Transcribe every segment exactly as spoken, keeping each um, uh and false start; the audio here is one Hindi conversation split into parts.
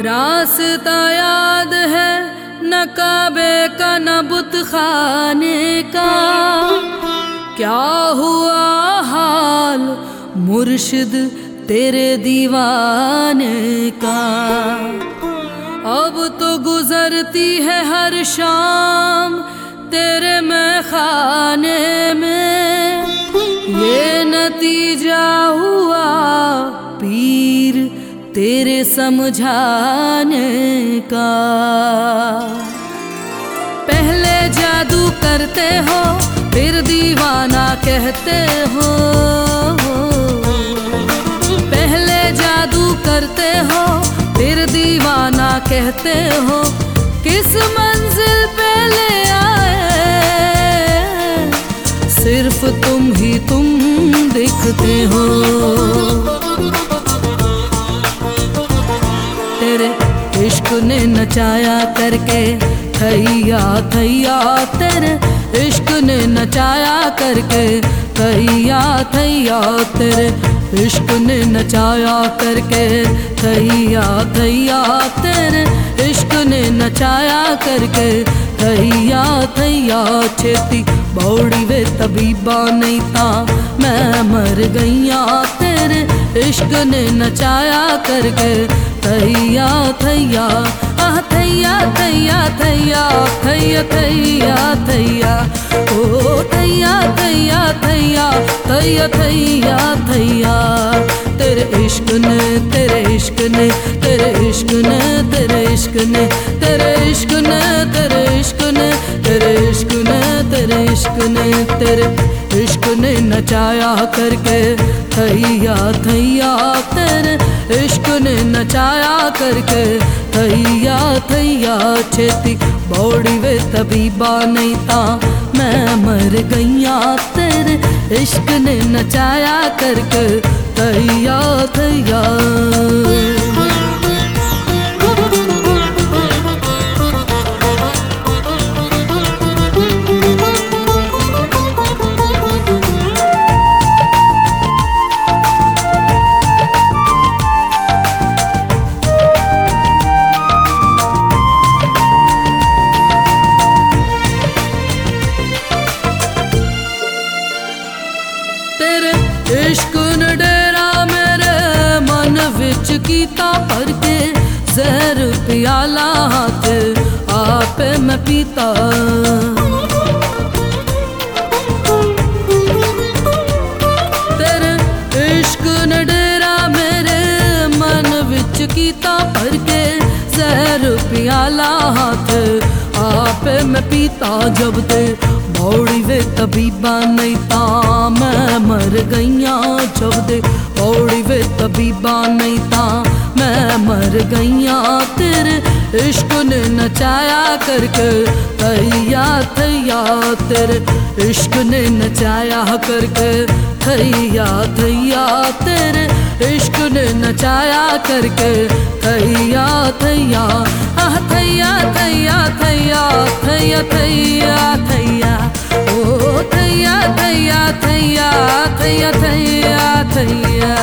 रास्ता याद है न काबे का न बुत खाने का, क्या हुआ हाल मुर्शिद तेरे दीवाने का। अब तो गुजरती है हर शाम तेरे मैं खाने में, ये नतीजा हुआ पीर तेरे समझाने का। पहले जादू करते हो फिर दीवाना कहते हो, पहले जादू करते हो फिर दीवाना कहते हो। किस मंजिल पे ले आए सिर्फ तुम ही तुम दिखते हो। तेरे इश्क ने नचाया करके थैया थैया, तेरे इश्क ने नचाया करके थैया थैया, तेरे इश्क ने नचाया करके थैया थैया, तेरे इश्क ने नचाया करके थैया थैया। छेती बौड़ी वे तबीबा नहीं ता मैं मर गईया, तेरे इश्क ने नचाया करके थैया थैया। आह थैया थैया थैया थैया थैया थैया, ओ थैया थैया थैया थैया थैया थैया। तेरे इश्क ने तेरे इश्क ने तेरे इश्क ने तेरे इश्क ने तेरे इश्क ने तेरे इश्क ने तेरे इश्क ने तेरे इश्क ने तेरे इश्क ने नचाया करके थैया थैया, तेरे इश्क ने नचाया करके थैया थैया। छेती बौड़ी वे तबीबा नहीं ता मैं मर गईया, तेरे इश्क ने नचाया करके थैया थैया। इश्क ने डेरा मेरे मन विच कीता भर के, जहर प्याला हाथ आपे मैं पीता। तेरे इश्क ने डेरा मेरे मन विच कीता भर के, जहर प्याला हाथ आपे मैं पीता। जब ते बौड़ी वे तबीबा नहीं ता मैं मर गईया, जब दे बौड़ी वे तबीबा नहीं ता मैं मर गईया। तेरे इश्क ने नचाया करके थैया थैया, तेरे इश्क ने नचाया करके थैया थैया, तेरे इश्क ने नचाया करके थैया थैया। आह थैया थैया थैया थैया थैया थैया, ओ थैया थैया थैया थैया थैया थैया।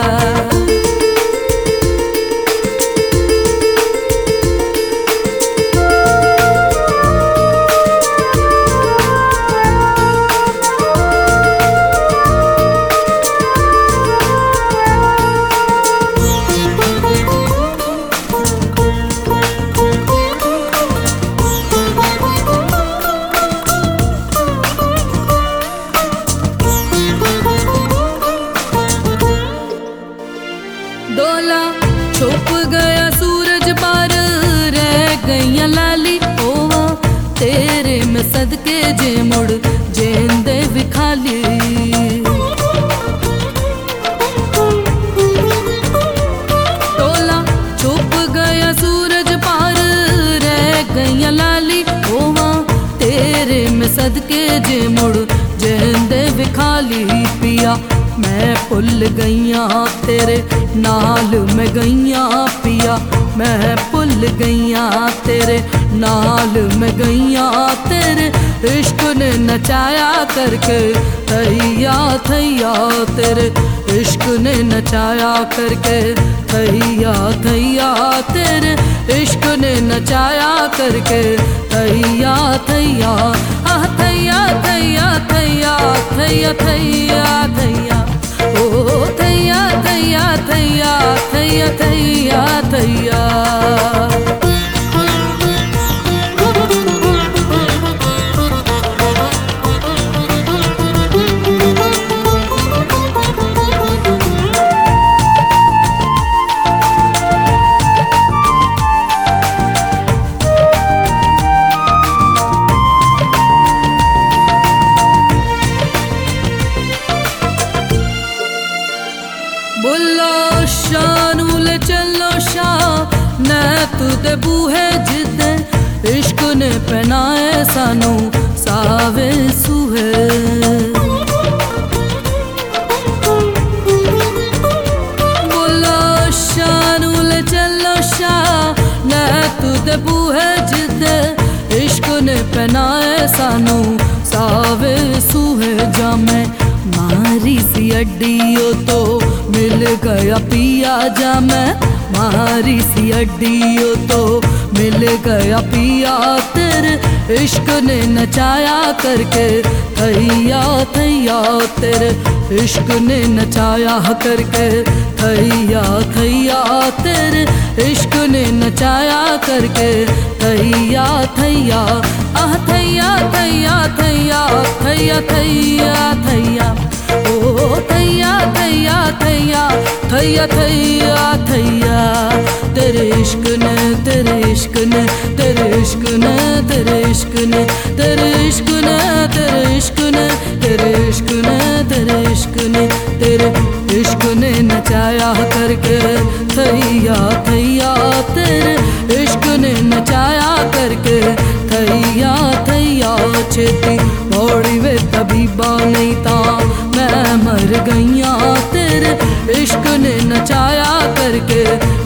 डोला छुप गया सूरज पार रह गईया लाली ओवा, तेरे में सदके जे मुड़ जेंदे विखाली। डोला छुप गया सूरज पार रह गईया लाली ओवा, तेरे में सदके जे मुड़ जेंदे विखाली। पिया मैं भुल गईया तेरे नाल मैं गईया, पिया मैं भुल गईया तेरे नाल मैं गईया। तेरे इश्क ने नचाया करके थैया थैया, तेरे इश्क ने नचाया करके थैया थैया तेरे इश्क ने नचाया करके थैया थैया आह थैया थैया थैया थैया थैया थैया ओ थैया थैया थैया थैया थैया थैया। बोलो शानू ले चलो शाह नै तुदे बूहे जिदे इश्क ने पहनाए सानू सावे सूहे। बोलो शानू ले चलो शाह नै तुदे बूहे जिदे इश्क ने पहनाए सानू सावे सूहे। जामे मारी सी अड्डियों तो मिल गया पिया जा मैं मारी सी अड्डियों तो मिल गया पिया तेरे इश्क ने नचाया करके थैया थैया तेरे इश्क ने नचाया करके थैया थैया तेरे इश्क ने नचाया करके थैया थैया आह थैया थैया थैया थैया थैया थैया ओ थैया थैया थैया थैया थैया थैया तेरे इश्क ने तेरे इश्क ने तेरे इश्क ने तेरे इश्क ने तेरे इश्क ने तेरे इश्क ने तेरे इश्क ने तेरे इश्क ने तेरे इश्क ने नचाया करके थैया थैया तेरे इश्क ने नचाया करके थैया थैया। छेती मोड़ी वे तबीबा नहीं ता मैं मर गईया तेरे इश्क ने नचाया करके